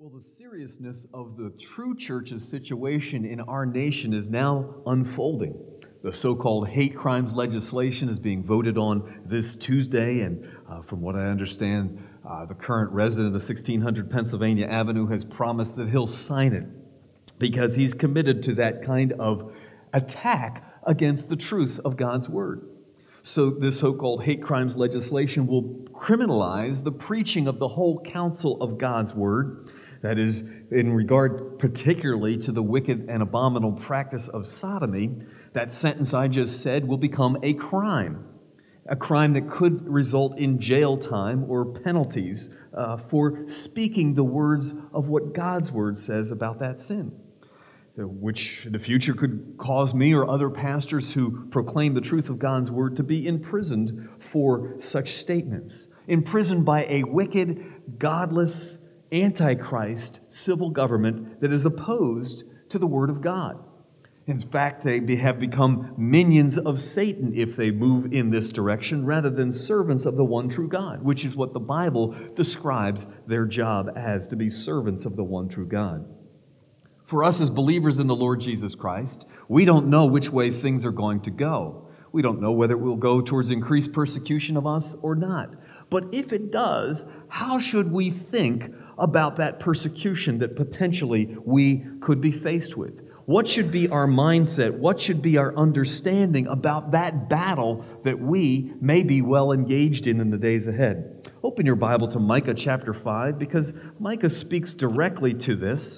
Well, the seriousness of the true church's situation in our nation is now unfolding. The so-called hate crimes legislation is being voted on this Tuesday, and from what I understand, the current resident of 1600 Pennsylvania Avenue has promised that he'll sign it because he's committed to that kind of attack against the truth of God's Word. So this so-called hate crimes legislation will criminalize the preaching of the whole counsel of God's Word. That is, in regard particularly to the wicked and abominable practice of sodomy, that sentence I just said will become a crime that could result in jail time or penalties for speaking the words of what God's Word says about that sin, which in the future could cause me or other pastors who proclaim the truth of God's Word to be imprisoned for such statements, imprisoned by a wicked, godless, antichrist civil government that is opposed to the Word of God. In fact, they have become minions of Satan if they move in this direction rather than servants of the one true God, which is what the Bible describes their job as, to be servants of the one true God. For us as believers in the Lord Jesus Christ, we don't know which way things are going to go. We don't know whether it will go towards increased persecution of us or not. But if it does, how should we think about that persecution that potentially we could be faced with? What should be our mindset? What should be our understanding about that battle that we may be well engaged in the days ahead? Open your Bible to Micah chapter 5, because Micah speaks directly to this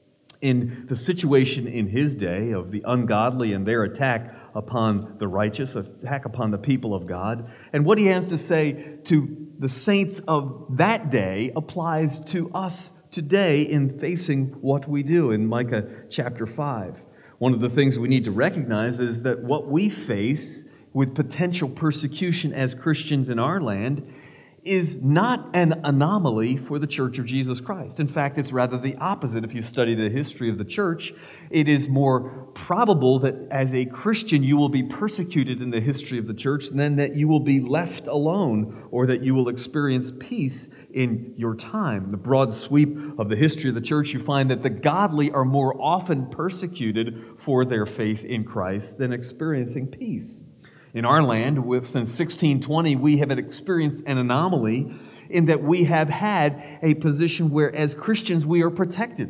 in the situation in his day of the ungodly and their attack upon the righteous, attack upon the people of God. And what he has to say to the saints of that day applies to us today in facing what we do in Micah chapter 5. One of the things we need to recognize is that what we face with potential persecution as Christians in our land is not an anomaly for the Church of Jesus Christ. In fact, it's rather the opposite. If you study the history of the church, it is more probable that as a Christian you will be persecuted in the history of the church than that you will be left alone or that you will experience peace in your time. The broad sweep of the history of the church, you find that the godly are more often persecuted for their faith in Christ than experiencing peace. In our land, since 1620, we have experienced an anomaly in that we have had a position where, as Christians, we are protected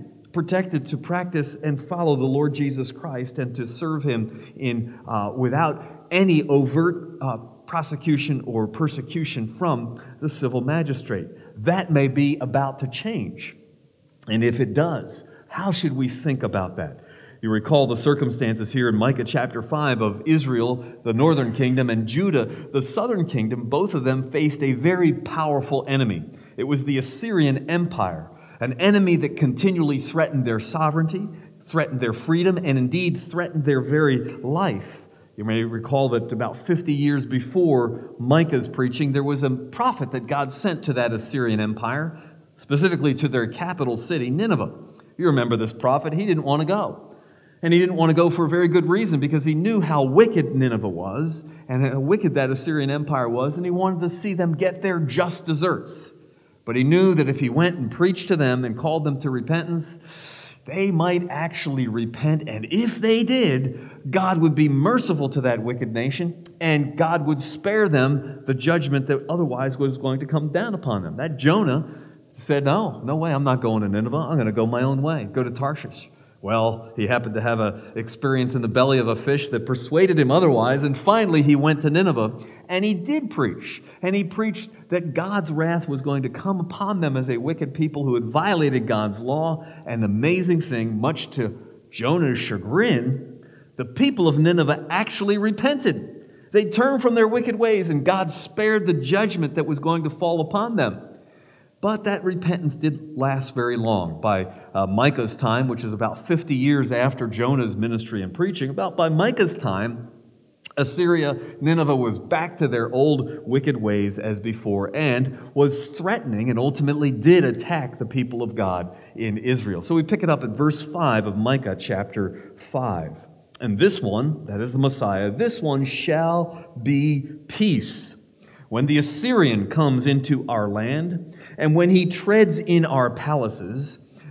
to practice and follow the Lord Jesus Christ and to serve Him in without any overt prosecution or persecution from the civil magistrate. That may be about to change. And if it does, how should we think about that? You recall the circumstances here in Micah chapter 5 of Israel, the northern kingdom, and Judah, the southern kingdom. Both of them faced a very powerful enemy. It was the Assyrian Empire, an enemy that continually threatened their sovereignty, threatened their freedom, and indeed threatened their very life. You may recall that about 50 years before Micah's preaching, there was a prophet that God sent to that Assyrian Empire, specifically to their capital city, Nineveh. You remember this prophet. He didn't want to go. And he didn't want to go for a very good reason, because he knew how wicked Nineveh was and how wicked that Assyrian Empire was, and he wanted to see them get their just deserts. But he knew that if he went and preached to them and called them to repentance, they might actually repent, and if they did, God would be merciful to that wicked nation, and God would spare them the judgment that otherwise was going to come down upon them. That Jonah said, no way, I'm not going to Nineveh. I'm going to go my own way, go to Tarshish. Well, he happened to have an experience in the belly of a fish that persuaded him otherwise, and finally he went to Nineveh, and he did preach. And he preached that God's wrath was going to come upon them as a wicked people who had violated God's law. And the amazing thing, much to Jonah's chagrin, the people of Nineveh actually repented. They turned from their wicked ways, and God spared the judgment that was going to fall upon them. But that repentance didn't last very long. By Micah's time, which is about 50 years after Jonah's ministry and preaching, by Micah's time, Assyria, Nineveh was back to their old wicked ways as before and was threatening and ultimately did attack the people of God in Israel. So we pick it up at verse 5 of Micah chapter 5. And this one, that is the Messiah, this one shall be peace. When the Assyrian comes into our land, and when he treads in our palaces,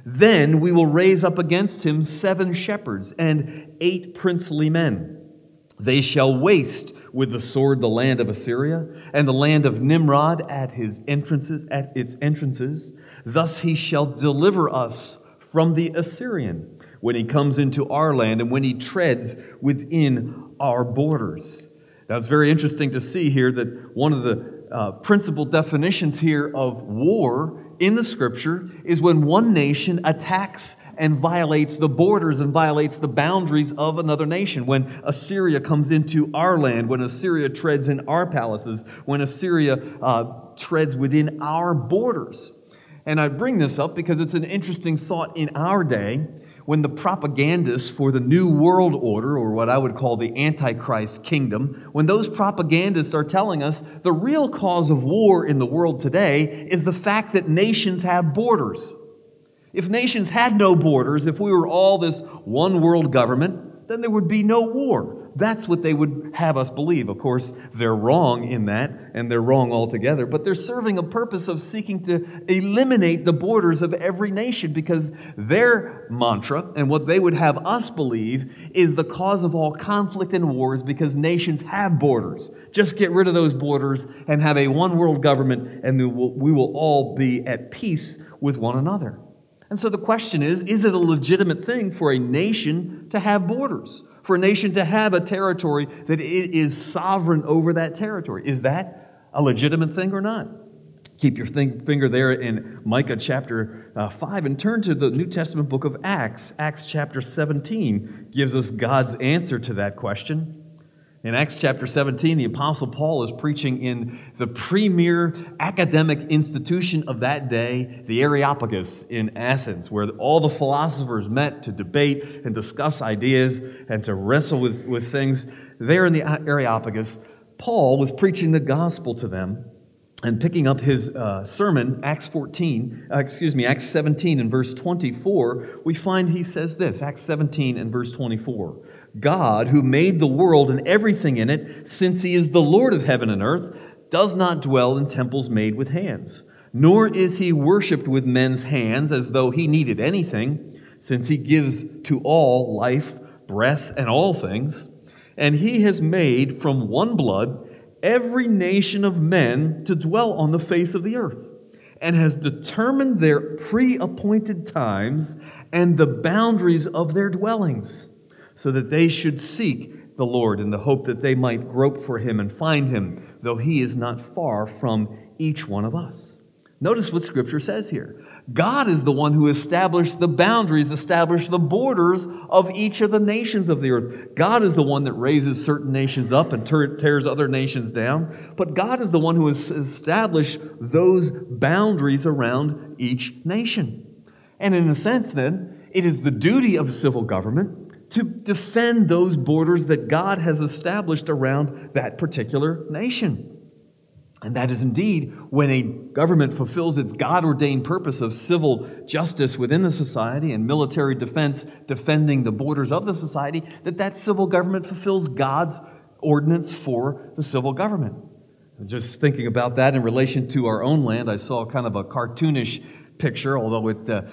Then we will raise up against him 7 shepherds and 8 princely men. They shall waste with the sword the land of Assyria and the land of Nimrod at its entrances. Thus he shall deliver us from the Assyrian when he comes into our land and when he treads within our borders. Now it's very interesting to see here that one of the principal definitions here of war in the Scripture is when one nation attacks and violates the borders and violates the boundaries of another nation. When Assyria comes into our land, when Assyria treads in our palaces, when Assyria treads within our borders. And I bring this up because it's an interesting thought in our day when the propagandists for the New World Order, or what I would call the Antichrist kingdom, when those propagandists are telling us the real cause of war in the world today is the fact that nations have borders. If nations had no borders, if we were all this one world government, then there would be no war. That's what they would have us believe. Of course, they're wrong in that, and they're wrong altogether, but they're serving a purpose of seeking to eliminate the borders of every nation because their mantra and what they would have us believe is the cause of all conflict and wars because nations have borders. Just get rid of those borders and have a one world government, and we will all be at peace with one another. And so the question is it a legitimate thing for a nation to have borders? For a nation to have a territory that it is sovereign over that territory? Is that a legitimate thing or not? Keep your finger there in Micah chapter 5 and turn to the New Testament book of Acts. Acts chapter 17 gives us God's answer to that question. In Acts chapter 17, the Apostle Paul is preaching in the premier academic institution of that day, the Areopagus in Athens, where all the philosophers met to debate and discuss ideas and to wrestle with things. There in the Areopagus, Paul was preaching the gospel to them and picking up his sermon, Acts 17 and verse 24, we find he says this, Acts 17 and verse 24. God, who made the world and everything in it, since he is the Lord of heaven and earth, does not dwell in temples made with hands, nor is he worshipped with men's hands as though he needed anything, since he gives to all life, breath, and all things. And he has made from one blood every nation of men to dwell on the face of the earth, and has determined their pre-appointed times and the boundaries of their dwellings, so that they should seek the Lord in the hope that they might grope for him and find him, though he is not far from each one of us. Notice what Scripture says here. God is the one who established the boundaries, established the borders of each of the nations of the earth. God is the one that raises certain nations up and tears other nations down. But God is the one who has established those boundaries around each nation. And in a sense, then, it is the duty of civil government to defend those borders that God has established around that particular nation. And that is indeed when a government fulfills its God-ordained purpose of civil justice within the society and military defense defending the borders of the society, that civil government fulfills God's ordinance for the civil government. Just thinking about that in relation to our own land, I saw kind of a cartoonish picture, although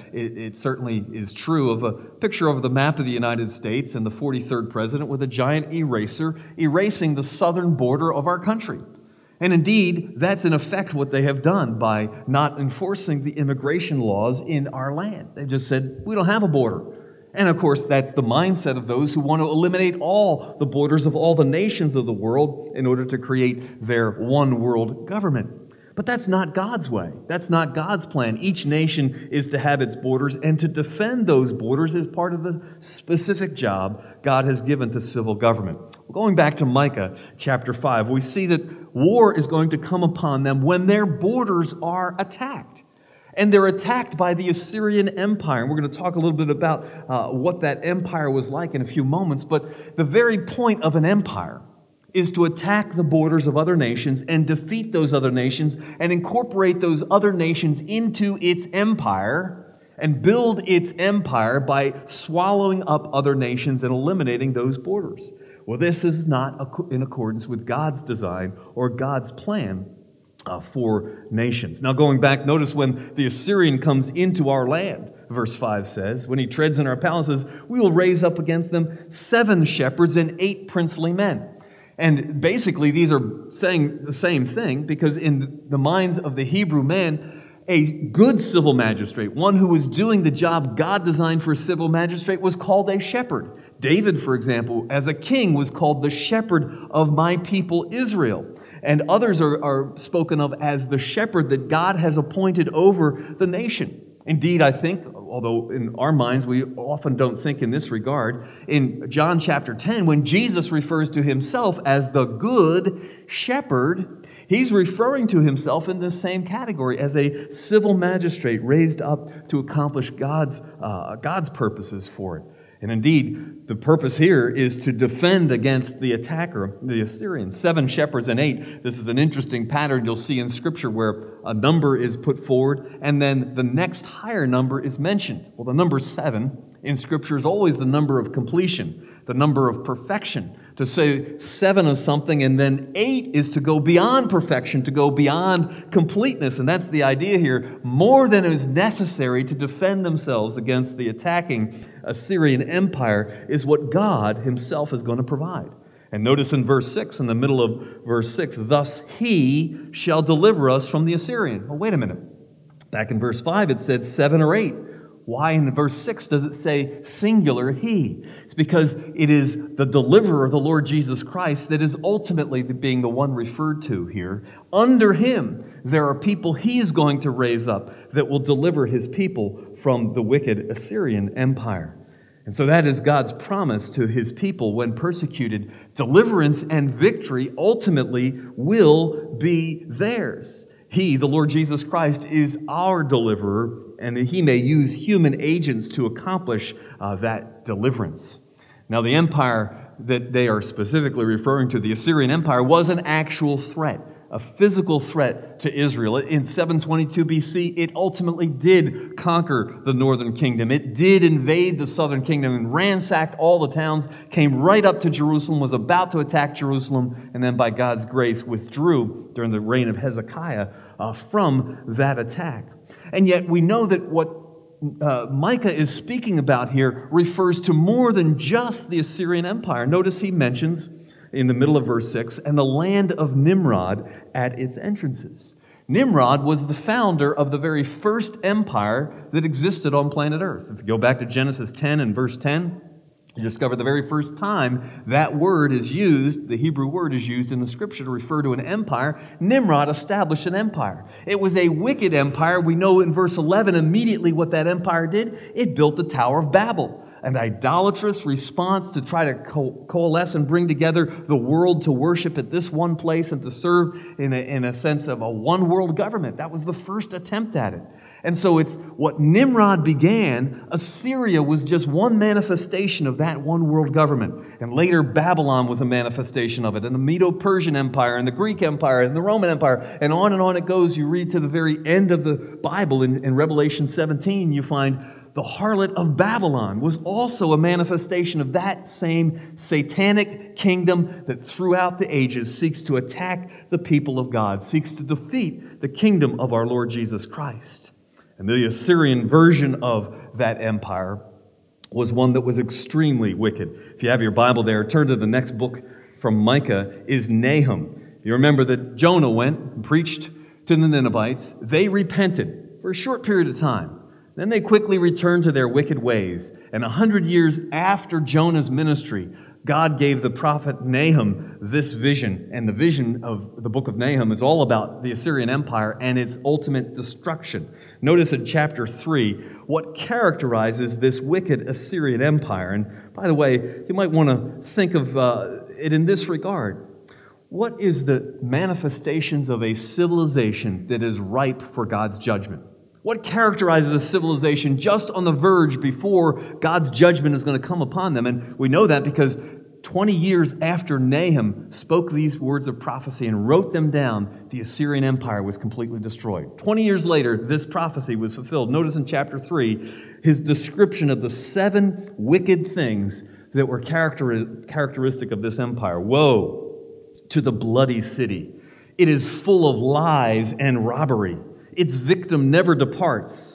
it certainly is true, of a picture of the map of the United States and the 43rd president with a giant eraser erasing the southern border of our country. And indeed, that's in effect what they have done by not enforcing the immigration laws in our land. They just said, we don't have a border. And of course, that's the mindset of those who want to eliminate all the borders of all the nations of the world in order to create their one world government. But that's not God's way. That's not God's plan. Each nation is to have its borders, and to defend those borders is part of the specific job God has given to civil government. Going back to Micah chapter 5, we see that war is going to come upon them when their borders are attacked. And they're attacked by the Assyrian Empire. And we're going to talk a little bit about what that empire was like in a few moments. But the very point of an empire is to attack the borders of other nations and defeat those other nations and incorporate those other nations into its empire and build its empire by swallowing up other nations and eliminating those borders. Well, this is not in accordance with God's design or God's plan for nations. Now, going back, notice when the Assyrian comes into our land, verse 5 says, when he treads in our palaces, we will raise up against them 7 shepherds and 8 princely men. And basically, these are saying the same thing, because in the minds of the Hebrew man, a good civil magistrate, one who was doing the job God designed for a civil magistrate, was called a shepherd. David, for example, as a king, was called the shepherd of my people Israel. And others are spoken of as the shepherd that God has appointed over the nation. Indeed, I think, although in our minds we often don't think in this regard, in John chapter 10, when Jesus refers to himself as the good shepherd, he's referring to himself in this same category as a civil magistrate raised up to accomplish God's purposes for it. And indeed, the purpose here is to defend against the attacker, the Assyrians. 7 shepherds and 8. This is an interesting pattern you'll see in Scripture where a number is put forward and then the next higher number is mentioned. Well, the number 7 in Scripture is always the number of completion, the number of perfection. To say 7 of something and then 8 is to go beyond perfection, to go beyond completeness. And that's the idea here. More than is necessary to defend themselves against the attacking Assyrian Empire is what God himself is going to provide. And notice in verse 6, in the middle of verse 6, thus he shall deliver us from the Assyrian. Well, wait a minute. Back in verse 5, it said 7 or 8. Why in verse 6 does it say singular he? It's because it is the deliverer, the Lord Jesus Christ, that is ultimately being the one referred to here. Under him, there are people he is going to raise up that will deliver his people from the wicked Assyrian Empire. And so that is God's promise to his people when persecuted. Deliverance and victory ultimately will be theirs. He, the Lord Jesus Christ, is our deliverer, and he may use human agents to accomplish that deliverance. Now, the empire that they are specifically referring to, the Assyrian Empire, was an actual threat, a physical threat to Israel. In 722 BC, it ultimately did conquer the northern kingdom. It did invade the southern kingdom and ransacked all the towns, came right up to Jerusalem, was about to attack Jerusalem, and then by God's grace withdrew during the reign of Hezekiah from that attack. And yet we know that what Micah is speaking about here refers to more than just the Assyrian Empire. Notice he mentions in the middle of verse 6, and the land of Nimrod at its entrances. Nimrod was the founder of the very first empire that existed on planet Earth. If you go back to Genesis 10 and verse 10, you discover the very first time that word is used, the Hebrew word is used in the Scripture to refer to an empire. Nimrod established an empire. It was a wicked empire. We know in verse 11 immediately what that empire did. It built the Tower of Babel, an idolatrous response to try to coalesce and bring together the world to worship at this one place and to serve in a sense of a one world government. That was the first attempt at it. And so it's what Nimrod began. Assyria was just one manifestation of that one world government. And later Babylon was a manifestation of it, and the Medo-Persian Empire, and the Greek Empire, and the Roman Empire, and on it goes. You read to the very end of the Bible in Revelation 17, you find the harlot of Babylon was also a manifestation of that same satanic kingdom that throughout the ages seeks to attack the people of God, seeks to defeat the kingdom of our Lord Jesus Christ. And the Assyrian version of that empire was one that was extremely wicked. If you have your Bible there, turn to the next book from Micah, is Nahum. You remember that Jonah went and preached to the Ninevites. They repented for a short period of time. Then they quickly returned to their wicked ways. And 100 years after Jonah's ministry, God gave the prophet Nahum this vision. And the vision of the book of Nahum is all about the Assyrian Empire and its ultimate destruction. Notice in chapter 3 what characterizes this wicked Assyrian Empire. And by the way, you might want to think of it in this regard. What is the manifestations of a civilization that is ripe for God's judgment? What characterizes a civilization just on the verge before God's judgment is going to come upon them? And we know that because 20 years after Nahum spoke these words of prophecy and wrote them down, the Assyrian Empire was completely destroyed. 20 years later, this prophecy was fulfilled. Notice in chapter 3, his description of the 7 wicked things that were characteristic of this empire. Woe to the bloody city. It is full of lies and robbery. Its victim never departs.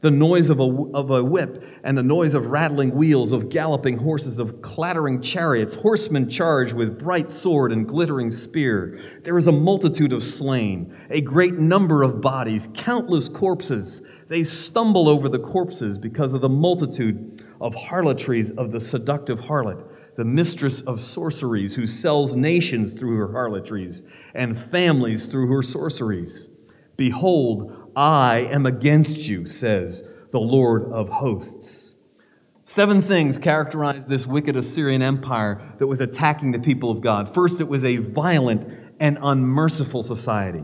the noise of a whip, and the noise of rattling wheels, of galloping horses, of clattering chariots, horsemen charge with bright sword and glittering spear. There is a multitude of slain, a great number of bodies, countless corpses. They stumble over the corpses because of the multitude of harlotries of the seductive harlot, the mistress of sorceries, who sells nations through her harlotries and families through her sorceries. Behold, I am against you, says the Lord of hosts. 7 things characterized this wicked Assyrian empire that was attacking the people of God. First, it was a violent and unmerciful society.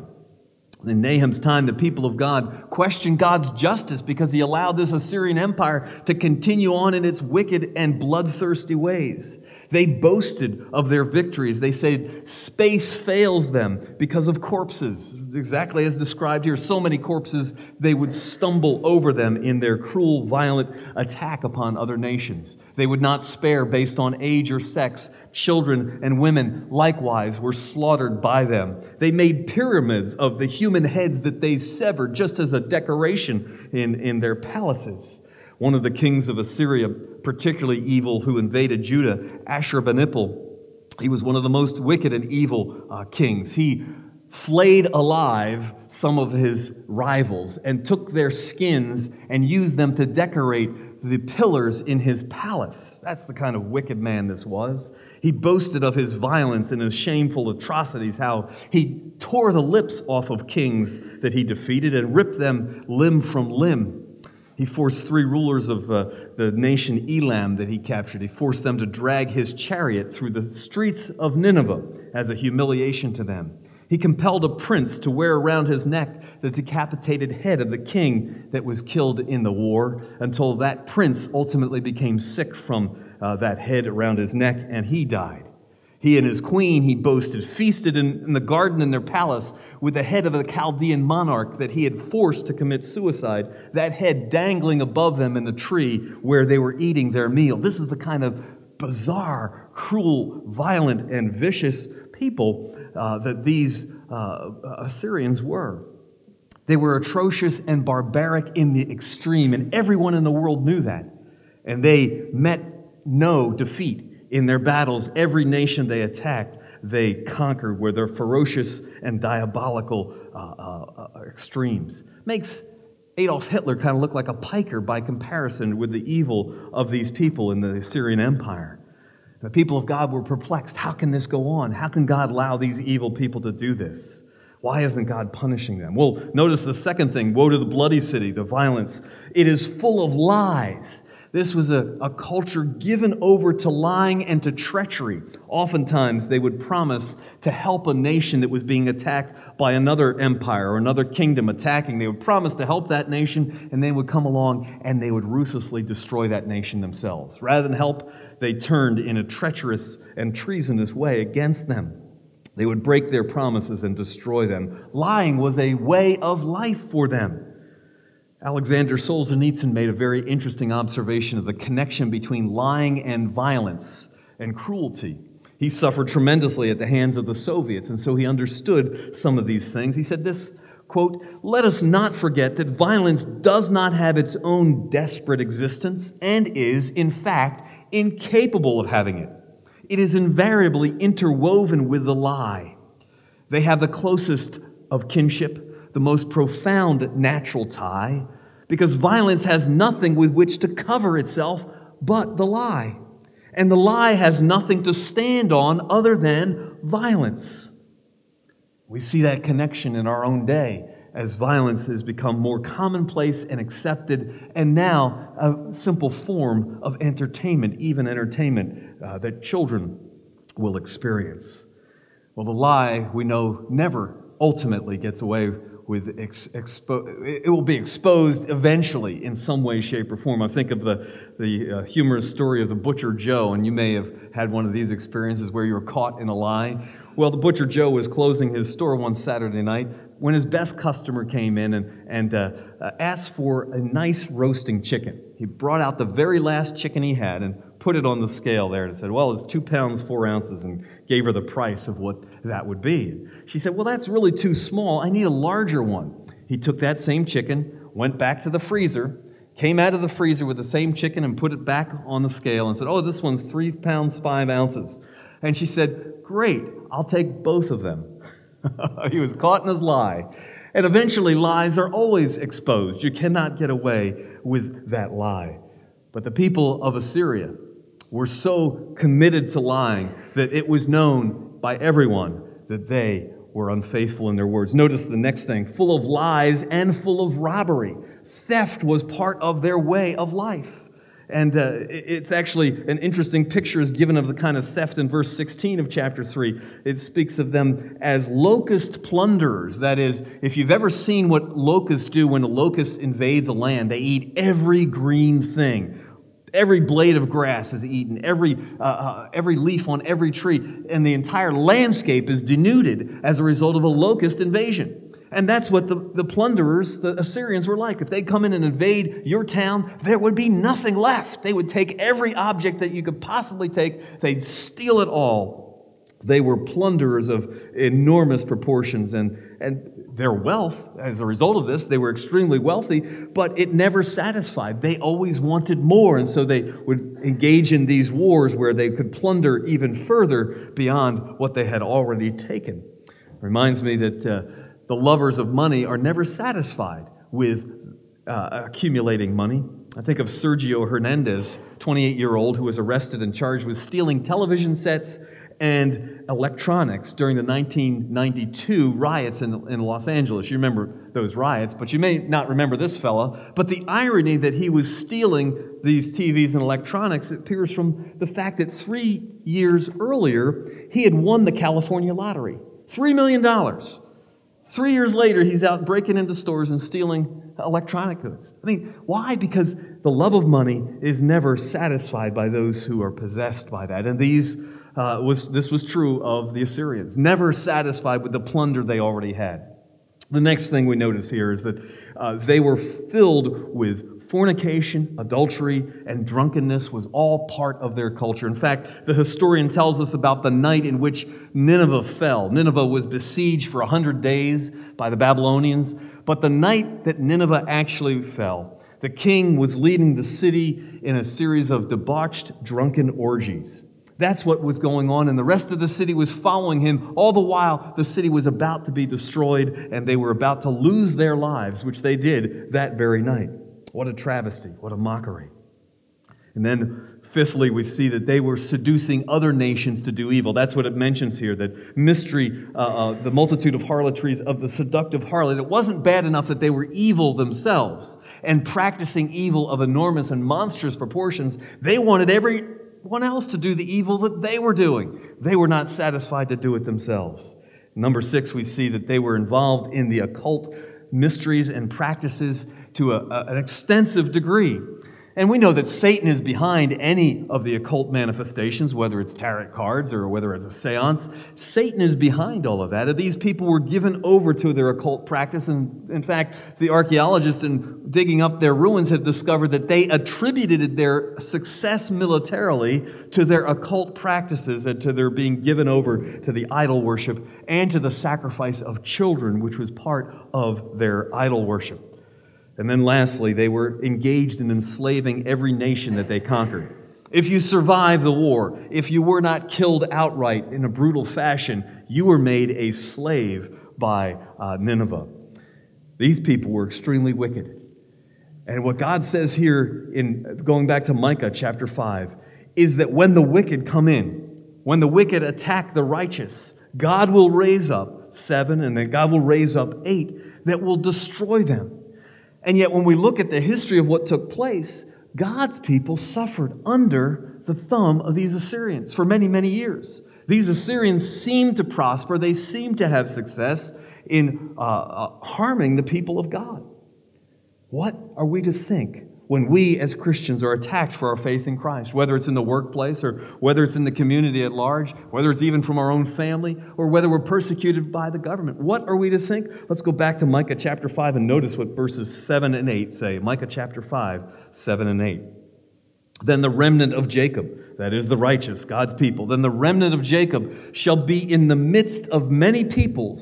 In Nahum's time, the people of God questioned God's justice because he allowed this Assyrian empire to continue on in its wicked and bloodthirsty ways. They boasted of their victories. They said space fails them because of corpses. Exactly as described here, so many corpses, they would stumble over them in their cruel, violent attack upon other nations. They would not spare based on age or sex. Children and women likewise were slaughtered by them. They made pyramids of the human heads that they severed just as a decoration in their palaces. One of the kings of Assyria, particularly evil, who invaded Judah, Ashurbanipal, he was one of the most wicked and evil kings. He flayed alive some of his rivals and took their skins and used them to decorate the pillars in his palace. That's the kind of wicked man this was. He boasted of his violence and his shameful atrocities, how he tore the lips off of kings that he defeated and ripped them limb from limb. He forced 3 rulers of the nation Elam that he captured. He forced them to drag his chariot through the streets of Nineveh as a humiliation to them. He compelled a prince to wear around his neck the decapitated head of the king that was killed in the war, until that prince ultimately became sick from that head around his neck, and he died. He and his queen, he boasted, feasted in the garden in their palace with the head of a Chaldean monarch that he had forced to commit suicide, that head dangling above them in the tree where they were eating their meal. This is the kind of bizarre, cruel, violent, and vicious people that these Assyrians were. They were atrocious and barbaric in the extreme, and everyone in the world knew that. And they met no defeat. In their battles, every nation they attacked, they conquered with their ferocious and diabolical extremes. Makes Adolf Hitler kind of look like a piker by comparison with the evil of these people in the Assyrian Empire. The people of God were perplexed. How can this go on? How can God allow these evil people to do this? Why isn't God punishing them? Well, notice the second thing, woe to the bloody city, the violence. It is full of lies. This was a culture given over to lying and to treachery. Oftentimes, they would promise to help a nation that was being attacked by another empire or another kingdom attacking. They would promise to help that nation, and they would come along and they would ruthlessly destroy that nation themselves. Rather than help, they turned in a treacherous and treasonous way against them. They would break their promises and destroy them. Lying was a way of life for them. Alexander Solzhenitsyn made a very interesting observation of the connection between lying and violence and cruelty. He suffered tremendously at the hands of the Soviets, and so he understood some of these things. He said this, quote, "Let us not forget that violence does not have its own desperate existence and is, in fact, incapable of having it. It is invariably interwoven with the lie. They have the closest of kinship, the most profound natural tie, because violence has nothing with which to cover itself but the lie. And the lie has nothing to stand on other than violence." We see that connection in our own day as violence has become more commonplace and accepted, and now a simple form of entertainment, even entertainment that children will experience. Well, the lie, we know, never ultimately gets away with it will be exposed eventually in some way, shape, or form. I think of the humorous story of the Butcher Joe, and you may have had one of these experiences where you were caught in a lie. Well, the Butcher Joe was closing his store one Saturday night when his best customer came in and asked for a nice roasting chicken. He brought out the very last chicken he had and put it on the scale there and said, "Well, it's 2 pounds, 4 ounces," and gave her the price of what that would be. She said, "Well, that's really too small. I need a larger one." He took that same chicken, went back to the freezer, came out of the freezer with the same chicken and put it back on the scale and said, "Oh, this one's 3 pounds, 5 ounces." And she said, "Great, I'll take both of them." He was caught in his lie. And eventually, lies are always exposed. You cannot get away with that lie. But the people of Assyria were so committed to lying that it was known by everyone that they were unfaithful in their words. Notice the next thing, full of lies and full of robbery. Theft was part of their way of life. And it's actually an interesting picture is given of the kind of theft in verse 16 of chapter 3. It speaks of them as locust plunderers. That is, if you've ever seen what locusts do when a locust invades a land, they eat every green thing. Every blade of grass is eaten, every leaf on every tree, and the entire landscape is denuded as a result of a locust invasion. And that's what the plunderers, the Assyrians, were like. If they come in and invade your town, there would be nothing left. They would take every object that you could possibly take. They'd steal it all. They were plunderers of enormous proportions, and their wealth, as a result of this, they were extremely wealthy, but it never satisfied. They always wanted more, and so they would engage in these wars where they could plunder even further beyond what they had already taken. Reminds me that the lovers of money are never satisfied with accumulating money. I think of Sergio Hernandez, 28-year-old, who was arrested and charged with stealing television sets and electronics during the 1992 riots in Los Angeles. You remember those riots, but you may not remember this fella. But the irony that he was stealing these TVs and electronics appears from the fact that 3 years earlier, he had won the California lottery. $3 million. 3 years later, he's out breaking into stores and stealing electronic goods. I mean, why? Because the love of money is never satisfied by those who are possessed by that. And this was true of the Assyrians, never satisfied with the plunder they already had. The next thing we notice here is that they were filled with fornication, adultery, and drunkenness was all part of their culture. In fact, the historian tells us about the night in which Nineveh fell. Nineveh was besieged for 100 days by the Babylonians, but the night that Nineveh actually fell, the king was leading the city in a series of debauched, drunken orgies. That's what was going on, and the rest of the city was following him. All the while, the city was about to be destroyed, and they were about to lose their lives, which they did that very night. What a travesty, what a mockery. And then, fifthly, we see that they were seducing other nations to do evil. That's what it mentions here, that mystery, the multitude of harlotries of the seductive harlot. It wasn't bad enough that they were evil themselves and practicing evil of enormous and monstrous proportions. They wanted everyone else to do the evil that they were doing. They were not satisfied to do it themselves. Number 6, we see that they were involved in the occult mysteries and practices to an extensive degree. And we know that Satan is behind any of the occult manifestations, whether it's tarot cards or whether it's a seance. Satan is behind all of that. And these people were given over to their occult practice. And in fact, the archaeologists in digging up their ruins have discovered that they attributed their success militarily to their occult practices and to their being given over to the idol worship and to the sacrifice of children, which was part of their idol worship. And then lastly, they were engaged in enslaving every nation that they conquered. If you survived the war, if you were not killed outright in a brutal fashion, you were made a slave by Nineveh. These people were extremely wicked. And what God says here, in going back to Micah chapter 5, is that when the wicked come in, when the wicked attack the righteous, God will raise up 7, and then God will raise up 8 that will destroy them. And yet when we look at the history of what took place, God's people suffered under the thumb of these Assyrians for many, many years. These Assyrians seemed to prosper. They seemed to have success in harming the people of God. What are we to think when we as Christians are attacked for our faith in Christ, whether it's in the workplace or whether it's in the community at large, whether it's even from our own family, or whether we're persecuted by the government? What are we to think? Let's go back to Micah chapter 5 and notice what verses 7 and 8 say. Micah chapter 5, 7 and 8. Then the remnant of Jacob, that is the righteous, God's people, then the remnant of Jacob shall be in the midst of many peoples,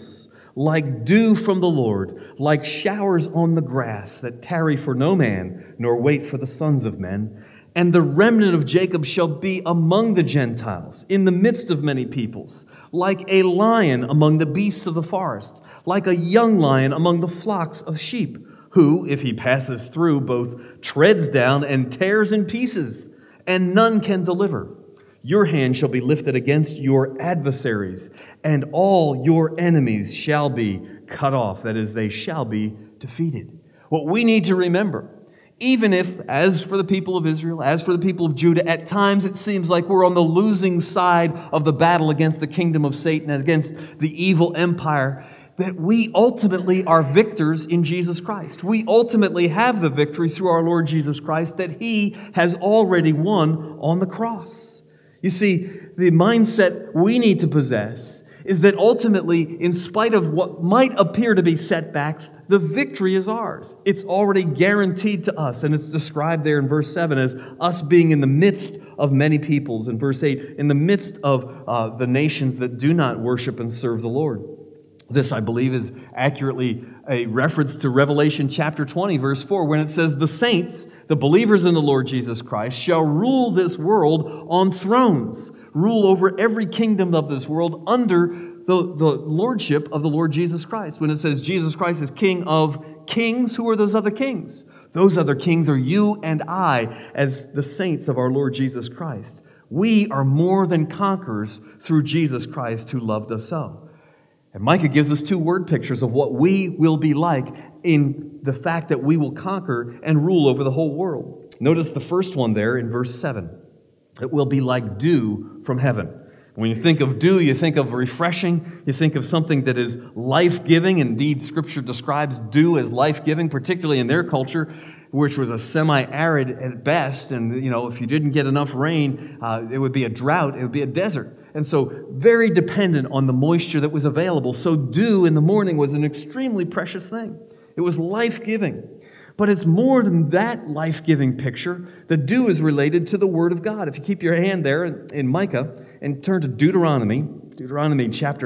like dew from the Lord, like showers on the grass that tarry for no man, nor wait for the sons of men. And the remnant of Jacob shall be among the Gentiles, in the midst of many peoples, like a lion among the beasts of the forest, like a young lion among the flocks of sheep, who, if he passes through, both treads down and tears in pieces, and none can deliver. Your hand shall be lifted against your adversaries, and all your enemies shall be cut off. That is, they shall be defeated. What we need to remember, even if, as for the people of Israel, as for the people of Judah, at times it seems like we're on the losing side of the battle against the kingdom of Satan, against the evil empire, that we ultimately are victors in Jesus Christ. We ultimately have the victory through our Lord Jesus Christ that He has already won on the cross. You see, the mindset we need to possess is that ultimately, in spite of what might appear to be setbacks, the victory is ours. It's already guaranteed to us, and it's described there in verse 7 as us being in the midst of many peoples. In verse 8, in the midst of the nations that do not worship and serve the Lord. This, I believe, is accurately a reference to Revelation chapter 20, verse 4, when it says, the saints, the believers in the Lord Jesus Christ, shall rule this world on thrones, rule over every kingdom of this world under the lordship of the Lord Jesus Christ. When it says Jesus Christ is King of kings, who are those other kings? Those other kings are you and I as the saints of our Lord Jesus Christ. We are more than conquerors through Jesus Christ who loved us so. And Micah gives us two word pictures of what we will be like in the fact that we will conquer and rule over the whole world. Notice the first one there in verse 7. It will be like dew from heaven. When you think of dew, you think of refreshing. You think of something that is life-giving. Indeed, Scripture describes dew as life-giving, particularly in their culture, which was a semi-arid at best. And, if you didn't get enough rain, it would be a drought. It would be a desert. And so very dependent on the moisture that was available. So dew in the morning was an extremely precious thing. It was life-giving. But it's more than that life-giving picture. The dew is related to the Word of God. If you keep your hand there in Micah and turn to Deuteronomy chapter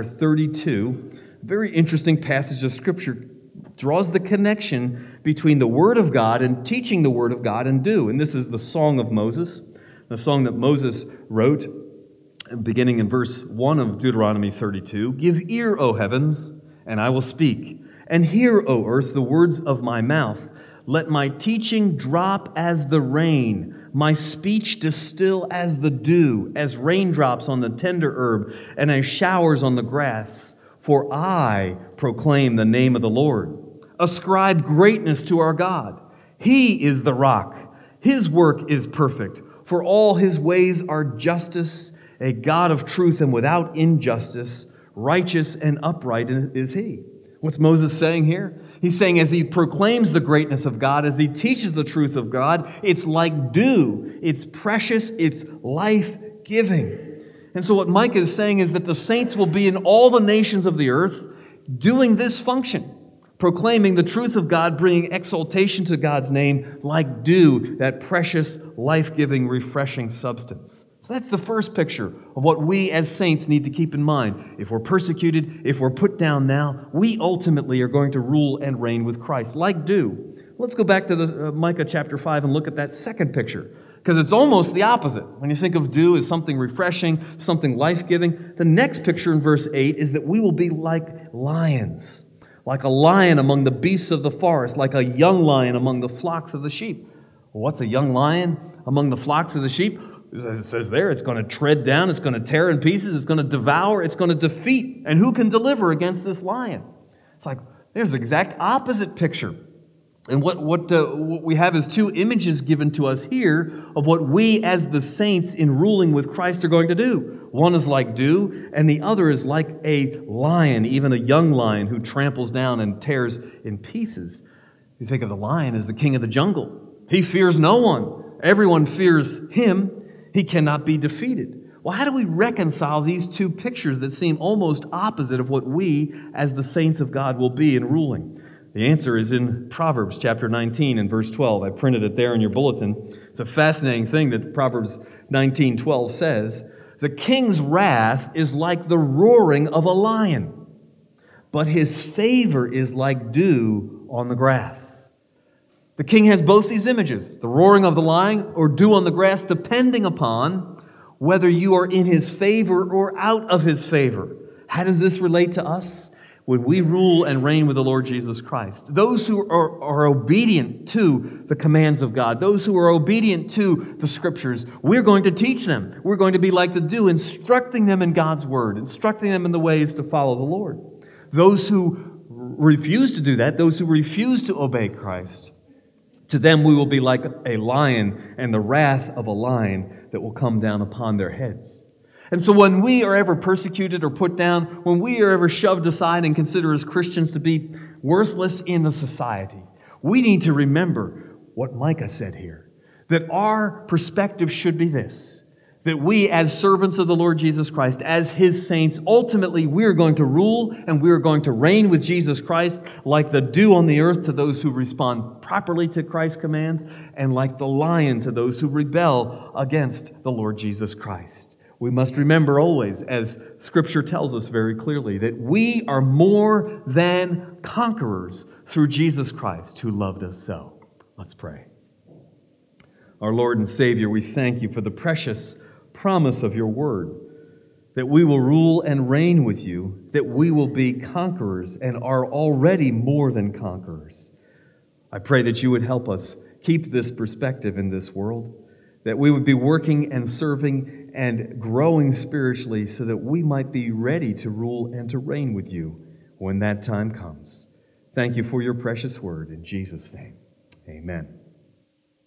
32, a very interesting passage of Scripture draws the connection between the Word of God and teaching the Word of God and dew. And this is the Song of Moses, the song that Moses wrote, beginning in verse 1 of Deuteronomy 32. Give ear, O heavens, and I will speak, and hear, O earth, the words of my mouth. Let my teaching drop as the rain, my speech distill as the dew, as raindrops on the tender herb, and as showers on the grass. For I proclaim the name of the Lord. Ascribe greatness to our God. He is the rock. His work is perfect. For all His ways are justice, a God of truth and without injustice. Righteous and upright is He. What's Moses saying here? He's saying as he proclaims the greatness of God, as he teaches the truth of God, it's like dew. It's precious. It's life-giving. And so what Micah is saying is that the saints will be in all the nations of the earth doing this function, proclaiming the truth of God, bringing exaltation to God's name like dew, that precious, life-giving, refreshing substance. So that's the first picture of what we as saints need to keep in mind. If we're persecuted, if we're put down now, we ultimately are going to rule and reign with Christ, like dew. Let's go back to Micah chapter 5 and look at that second picture, because it's almost the opposite. When you think of dew as something refreshing, something life-giving, the next picture in verse 8 is that we will be like lions, like a lion among the beasts of the forest, like a young lion among the flocks of the sheep. Well, what's a young lion among the flocks of the sheep? As it says there, it's going to tread down, it's going to tear in pieces, it's going to devour, it's going to defeat. And who can deliver against this lion? It's like, there's the exact opposite picture. And what we have is two images given to us here of what we as the saints in ruling with Christ are going to do. One is like dew, and the other is like a lion, even a young lion who tramples down and tears in pieces. You think of the lion as the king of the jungle. He fears no one. Everyone fears him. He cannot be defeated. Well, how do we reconcile these two pictures that seem almost opposite of what we as the saints of God will be in ruling? The answer is in Proverbs chapter 19 and verse 12. I printed it there in your bulletin. It's a fascinating thing that Proverbs 19:12 says. The king's wrath is like the roaring of a lion, but his favor is like dew on the grass. The king has both these images, the roaring of the lion or dew on the grass, depending upon whether you are in his favor or out of his favor. How does this relate to us? When we rule and reign with the Lord Jesus Christ, those who are obedient to the commands of God, those who are obedient to the Scriptures, we're going to teach them. We're going to be like the dew, instructing them in God's Word, instructing them in the ways to follow the Lord. Those who refuse to do that, those who refuse to obey Christ, to them we will be like a lion and the wrath of a lion that will come down upon their heads. And so when we are ever persecuted or put down, when we are ever shoved aside and considered as Christians to be worthless in the society, we need to remember what Micah said here, that our perspective should be this, that we as servants of the Lord Jesus Christ, as his saints, ultimately we are going to rule and we are going to reign with Jesus Christ like the dew on the earth to those who respond properly to Christ's commands, and like the lion to those who rebel against the Lord Jesus Christ. We must remember always, as Scripture tells us very clearly, that we are more than conquerors through Jesus Christ who loved us so. Let's pray. Our Lord and Savior, we thank you for the precious promise of your word, that we will rule and reign with you, that we will be conquerors and are already more than conquerors. I pray that you would help us keep this perspective in this world, that we would be working and serving and growing spiritually so that we might be ready to rule and to reign with you when that time comes. Thank you for your precious word. In Jesus' name, amen.